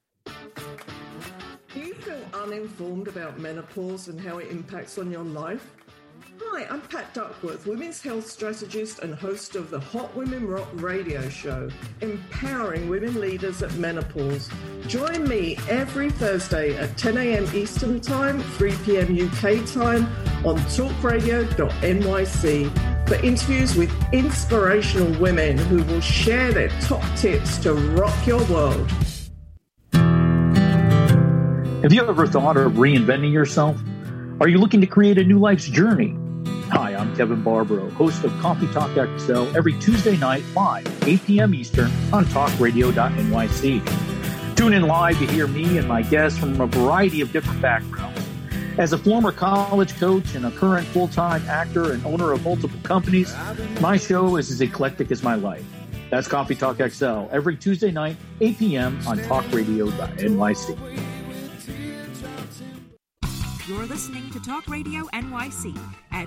Do you feel uninformed about menopause and how it impacts on your life? Hi, I'm Pat Duckworth, women's health strategist and host of the Hot Women Rock radio show, empowering women leaders at menopause. Join me every Thursday at 10 a.m. Eastern Time, 3 p.m. UK time on talkradio.nyc for interviews with inspirational women who will share their top tips to rock your world. Have you ever thought of reinventing yourself? Are you looking to create a new life's journey? Hi, I'm Kevin Barbaro, host of Coffee Talk XL every Tuesday night live, 8 p.m. Eastern on talkradio.nyc. Tune in live to hear me and my guests from a variety of different backgrounds. As a former college coach and a current full-time actor and owner of multiple companies, my show is as eclectic as my life. That's Coffee Talk XL every Tuesday night, 8 p.m. on talkradio.nyc. You're listening to Talk Radio NYC at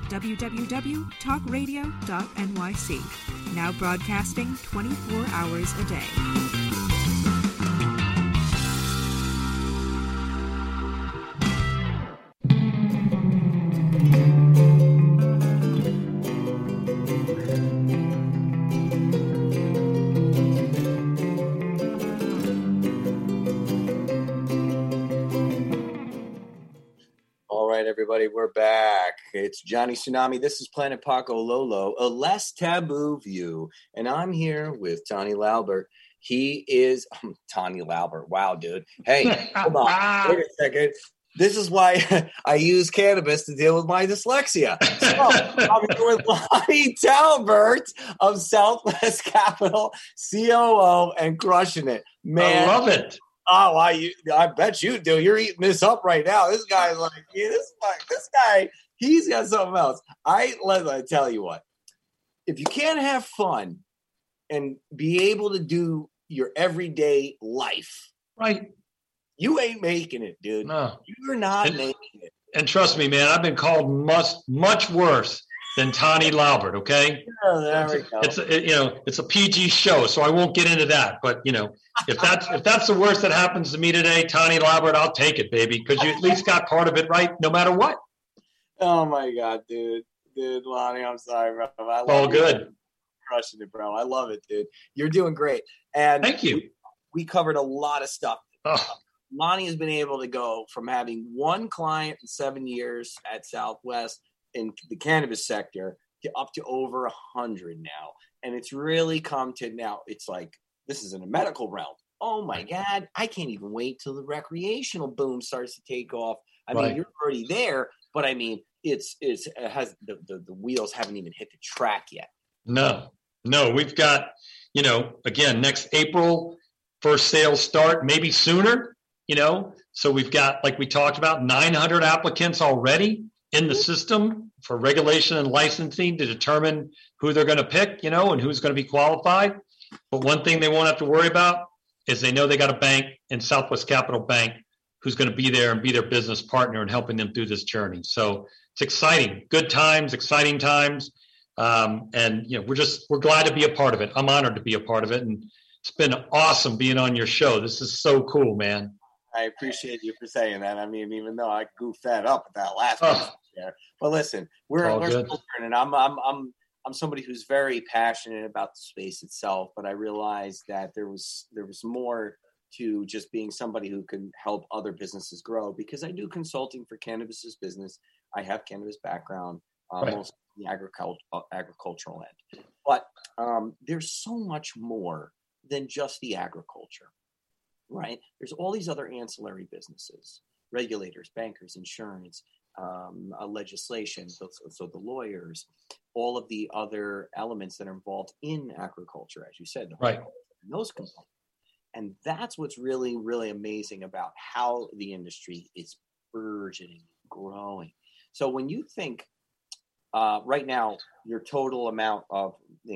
www.talkradio.nyc. Now broadcasting 24 hours a day. everybody, we're back. It's Johnny Tsunami. This is Planet Paco Lolo, a less taboo view. And I'm here with Tony Laubert. He is Tony Laubert. Wow, dude. Hey, hold on. Wait a second. This is why I use cannabis to deal with my dyslexia. So I'm here with Lonnie Talbert of Southwest Capital, COO, and crushing it. Man, I love it. Oh, I bet you do. You're eating this up right now. This guy's like, yeah, this guy, he's got something else. I tell you what, if you can't have fun and be able to do your everyday life, right, you ain't making it, dude. No, you're not making it. And trust me, man, I've been called much worse than Tony Laubert. Okay, there we go. It's a PG show, so I won't get into that. But if that's the worst that happens to me today, Tony Laubert, I'll take it, baby, because you at least got part of it right, no matter what. Oh my God, dude, Lonnie, I'm sorry, bro. All good. Crushing it, bro. I love it, dude. You're doing great. And thank you. We covered a lot of stuff. Oh. Lonnie has been able to go from having one client in 7 years at Southwest in the cannabis sector to up to over 100 now. And it's really come to now, it's like, this is in a medical realm. Oh my God, I can't even wait till the recreational boom starts to take off. I mean, you're already there, but I mean, it has the wheels haven't even hit the track yet. No, we've got, again, next April, first sales start, maybe sooner, so we've got, like we talked about, 900 applicants already in the system for regulation and licensing to determine who they're going to pick, and who's going to be qualified. But one thing they won't have to worry about is they know they got a bank in Southwest Capital Bank who's going to be there and be their business partner and helping them through this journey. So it's exciting, good times, exciting times. And we're glad to be a part of it. I'm honored to be a part of it. And it's been awesome being on your show. This is so cool, man. I appreciate you for saying that. I mean, even though I goofed that up at that last one there, but listen, we're still learning. I'm somebody who's very passionate about the space itself, but I realized that there was more to just being somebody who can help other businesses grow, because I do consulting for cannabis business. I have cannabis background, mostly the agricultural end, but there's so much more than just the agriculture. Right? There's all these other ancillary businesses, regulators, bankers, insurance, legislation, so the lawyers, all of the other elements that are involved in agriculture, as you said, those components. And that's what's really, really amazing about how the industry is burgeoning, growing. So when you think right now, your total amount of,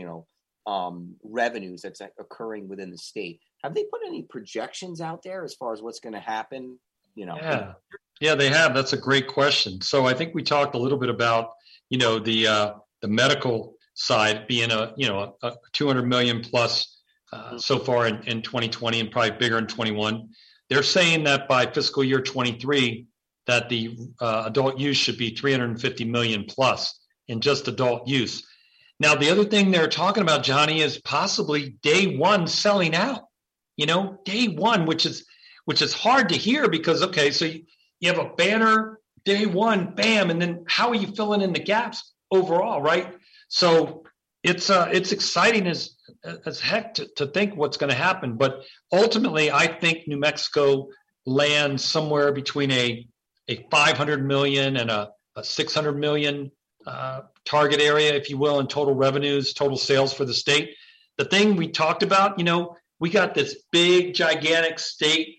revenues that's occurring within the state, have they put any projections out there as far as what's going to happen? Yeah, they have. That's a great question. So I think we talked a little bit about, the medical side being a 200 million plus so far in 2020 and probably bigger in 21. They're saying that by fiscal year 23, that the adult use should be 350 million plus in just adult use. Now, the other thing they're talking about, Johnny, is possibly day one selling out. Day one, which is hard to hear because, so you have a banner, day one, bam, and then how are you filling in the gaps overall, right? So it's exciting as heck to think what's going to happen. But ultimately, I think New Mexico lands somewhere between a 500 million and a 600 million target area, if you will, in total revenues, total sales for the state. The thing we talked about, we got this big, gigantic state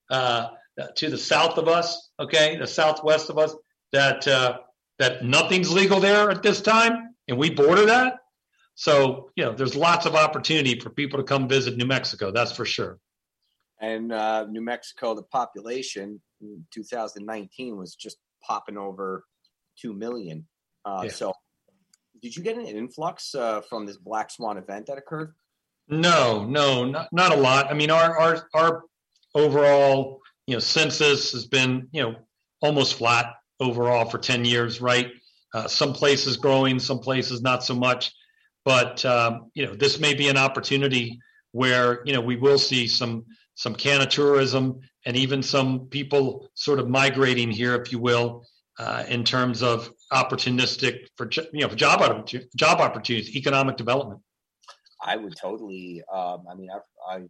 to the south of us, the southwest of us, that nothing's legal there at this time, and we border that. So, there's lots of opportunity for people to come visit New Mexico, that's for sure. And New Mexico, the population in 2019 was just popping over 2 million. So did you get an influx from this Black Swan event that occurred? No, not a lot. I mean, our overall, census has been, almost flat overall for 10 years, right? Some places growing, some places not so much. But, this may be an opportunity where, we will see some canna tourism and even some people sort of migrating here, if you will, in terms of opportunistic for job opportunities, economic development. I would totally. I've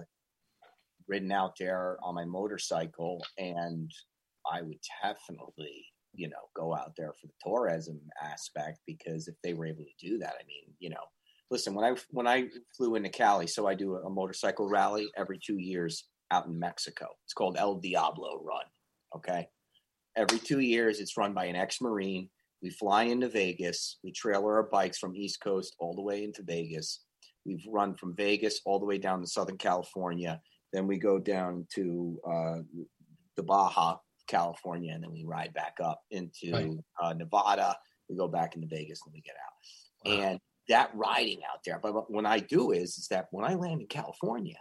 ridden out there on my motorcycle, and I would definitely, go out there for the tourism aspect, because if they were able to do that, listen, when I flew into Cali, so I do a motorcycle rally every 2 years out in Mexico. It's called El Diablo Run. Okay. Every 2 years, it's run by an ex-Marine. We fly into Vegas. We trailer our bikes from East Coast all the way into Vegas. We've run from Vegas all the way down to Southern California. Then we go down to the Baja, California, and then we ride back up into Nevada. We go back into Vegas, and we get out. Wow. And that riding out there, but when I do is that when I land in California,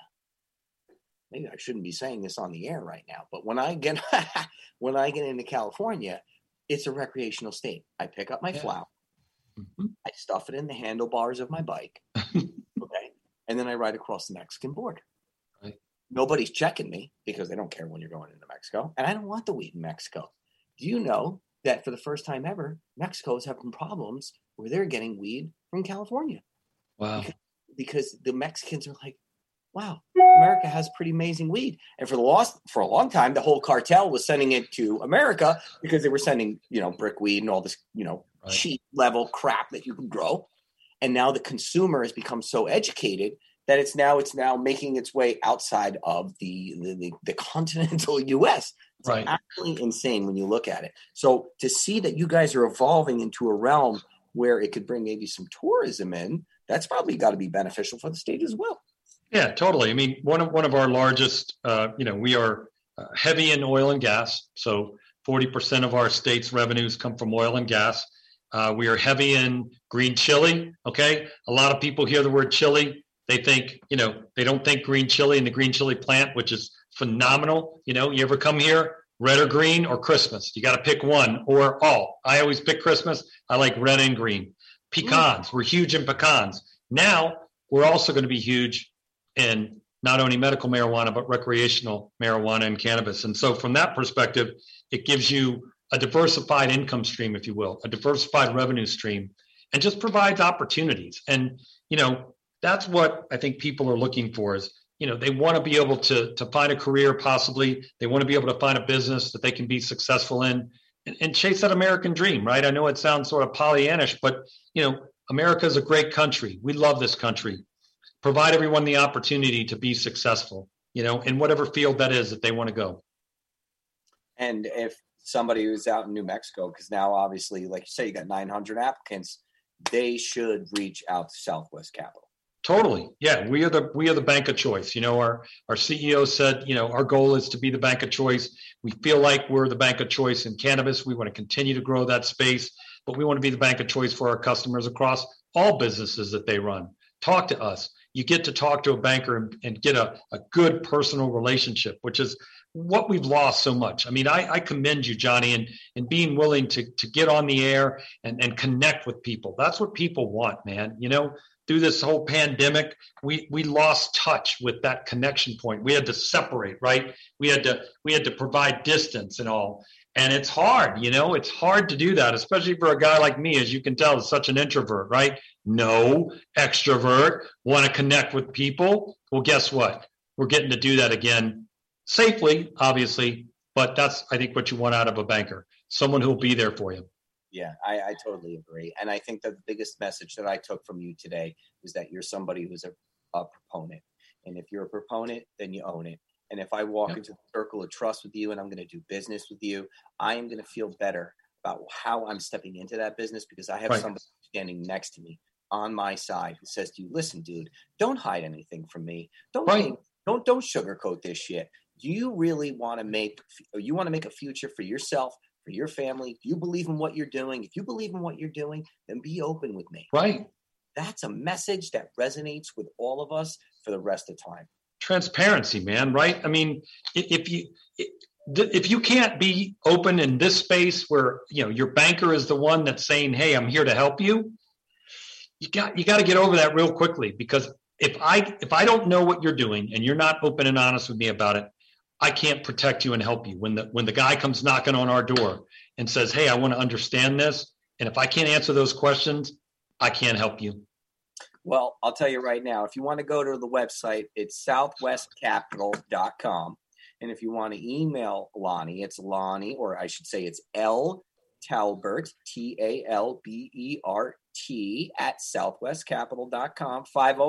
maybe I shouldn't be saying this on the air right now, but when I get into California, it's a recreational state. I pick up my flower, I stuff it in the handlebars of my bike, okay, and then I ride across the Mexican border. Right. Nobody's checking me because they don't care when you're going into Mexico, and I don't want the weed in Mexico. Do you know that for the first time ever, Mexico is having problems where they're getting weed from California? Wow! Because the Mexicans are like, wow, America has pretty amazing weed. And for a long time, the whole cartel was sending it to America because they were sending, brick weed and all this, cheap level crap that you can grow. And now the consumer has become so educated that it's now making its way outside of the continental U.S. It's actually insane when you look at it. So to see that you guys are evolving into a realm where it could bring maybe some tourism in, that's probably got to be beneficial for the state as well. Yeah, totally. I mean, one of our largest, we are heavy in oil and gas. So 40% of our state's revenues come from oil and gas. We are heavy in green chili. Okay. A lot of people hear the word chili. They think, they don't think green chili and the green chili plant, which is phenomenal. You ever come here, red or green or Christmas? You got to pick one or all. I always pick Christmas. I like red and green. Pecans. We're huge in pecans. Now we're also going to be huge in not only medical marijuana, but recreational marijuana and cannabis. And so from that perspective, it gives you a diversified income stream, if you will, a diversified revenue stream, and just provides opportunities. And, that's what I think people are looking for is, they want to be able to find a career, possibly. They want to be able to find a business that they can be successful in and chase that American dream, right? I know it sounds sort of Pollyannish, but, America is a great country. We love this country. Provide everyone the opportunity to be successful, in whatever field that is that they want to go. And if somebody who's out in New Mexico, because now obviously, like you say, you got 900 applicants, they should reach out to Southwest Capital. Totally. Yeah. We are the bank of choice. Our CEO said, our goal is to be the bank of choice. We feel like we're the bank of choice in cannabis. We want to continue to grow that space, but we want to be the bank of choice for our customers across all businesses that they run. Talk to us. You get to talk to a banker and get a good personal relationship, which is what we've lost so much. I mean, I commend you, Johnny, in being willing to get on the air and connect with people. That's what people want, man. Through this whole pandemic, we lost touch with that connection point. We had to separate, right? We had to provide distance and all. And it's hard, it's hard to do that, especially for a guy like me, as you can tell, is such an introvert, right? No extrovert, want to connect with people. Well, guess what? We're getting to do that again safely, obviously, but that's, I think, what you want out of a banker, someone who will be there for you. Yeah, I totally agree. And I think that the biggest message that I took from you today is that you're somebody who's a proponent. And if you're a proponent, then you own it. And if I walk into the circle of trust with you and I'm going to do business with you, I am going to feel better about how I'm stepping into that business because I have somebody standing next to me on my side who says to you, listen, dude, don't hide anything from me. Don't sugarcoat this shit. Do you really want to make a future for yourself, for your family? Do you believe in what you're doing? If you believe in what you're doing, then be open with me. Right. That's a message that resonates with all of us for the rest of time. Transparency, man. Right. I mean, if you can't be open in this space where, your banker is the one that's saying, hey, I'm here to help you. You got to get over that real quickly, because if I don't know what you're doing and you're not open and honest with me about it, I can't protect you and help you. When the guy comes knocking on our door and says, hey, I want to understand this. And if I can't answer those questions, I can't help you. Well, I'll tell you right now, if you want to go to the website, it's southwestcapital.com. And if you want to email Lonnie, it's Lonnie, or I should say it's L. Talbert, TALBERT at southwestcapital.com,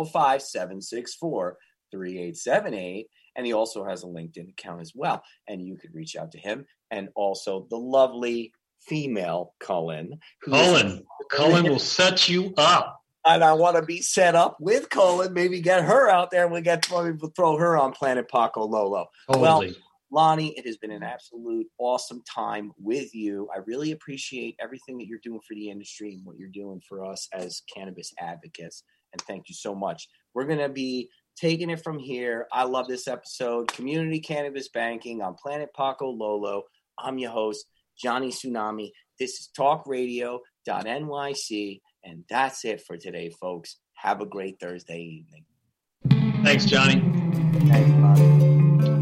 505-764-3878. And he also has a LinkedIn account as well. And you could reach out to him. And also the lovely female Cullen. Cullen will set you up. And I want to be set up with Cullen, maybe get her out there and we'll throw her on Planet Paco Lolo. Totally. Well, Lonnie, it has been an absolute awesome time with you. I really appreciate everything that you're doing for the industry and what you're doing for us as cannabis advocates. And thank you so much. We're going to be taking it from here. I love this episode, Community Cannabis Banking on Planet Paco Lolo. I'm your host, Johnny Tsunami. This is talkradio.nyc. And that's it for today, folks. Have a great Thursday evening. Thanks, Johnny. Thanks, Lonnie.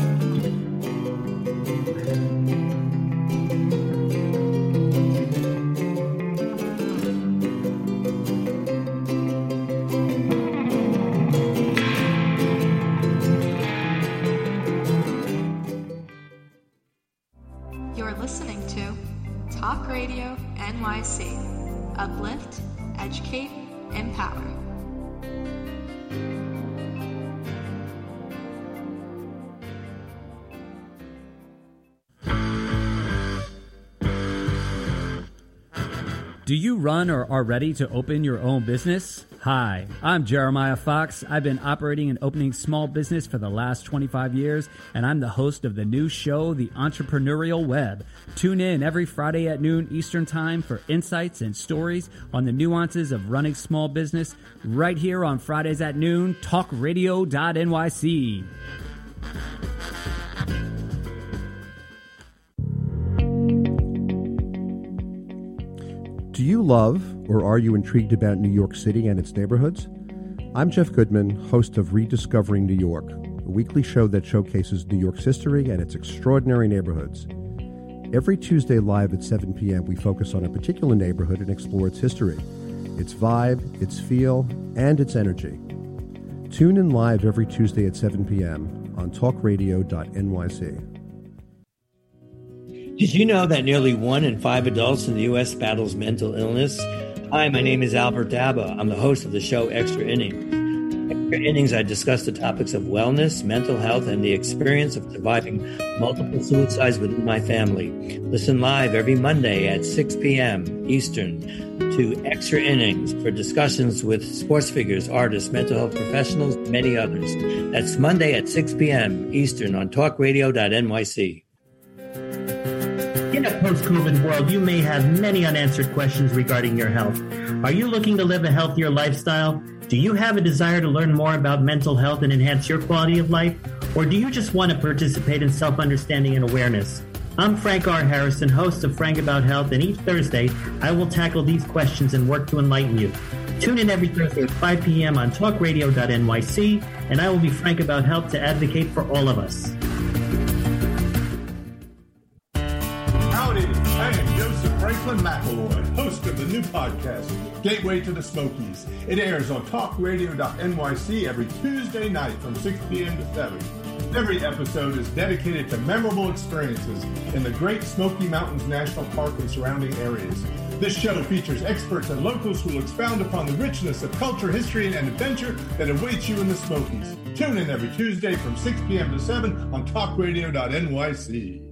You're listening to Talk Radio NYC. Uplift, educate, empower. Do you run or are ready to open your own business? Hi, I'm Jeremiah Fox. I've been operating and opening small business for the last 25 years, and I'm the host of the new show, The Entrepreneurial Web. Tune in every Friday at noon Eastern Time for insights and stories on the nuances of running small business right here on Fridays at noon, talkradio.nyc. Do you love or are you intrigued about New York City and its neighborhoods? I'm Jeff Goodman, host of Rediscovering New York, a weekly show that showcases New York's history and its extraordinary neighborhoods. Every Tuesday live at 7 p.m., we focus on a particular neighborhood and explore its history, its vibe, its feel, and its energy. Tune in live every Tuesday at 7 p.m. on talkradio.nyc. Did you know that nearly 1 in 5 adults in the U.S. battles mental illness? Hi, my name is Albert Daba. I'm the host of the show Extra Innings. Extra Innings, I discuss the topics of wellness, mental health, and the experience of surviving multiple suicides within my family. Listen live every Monday at 6 p.m. Eastern to Extra Innings for discussions with sports figures, artists, mental health professionals, and many others. That's Monday at 6 p.m. Eastern on talkradio.nyc. In a post-COVID world, you may have many unanswered questions regarding your health. Are you looking to live a healthier lifestyle? Do you have a desire to learn more about mental health and enhance your quality of life? Or do you just want to participate in self-understanding and awareness? I'm Frank R. Harrison, host of Frank About Health, and each Thursday, I will tackle these questions and work to enlighten you. Tune in every Thursday at 5 p.m. on talkradio.nyc, and I will be Frank About Health to advocate for all of us. Franklin McElroy, host of the new podcast, Gateway to the Smokies. It airs on talkradio.nyc every Tuesday night from 6 p.m. to 7. Every episode is dedicated to memorable experiences in the Great Smoky Mountains National Park and surrounding areas. This show features experts and locals who will expound upon the richness of culture, history, and adventure that awaits you in the Smokies. Tune in every Tuesday from 6 p.m. to 7 on talkradio.nyc.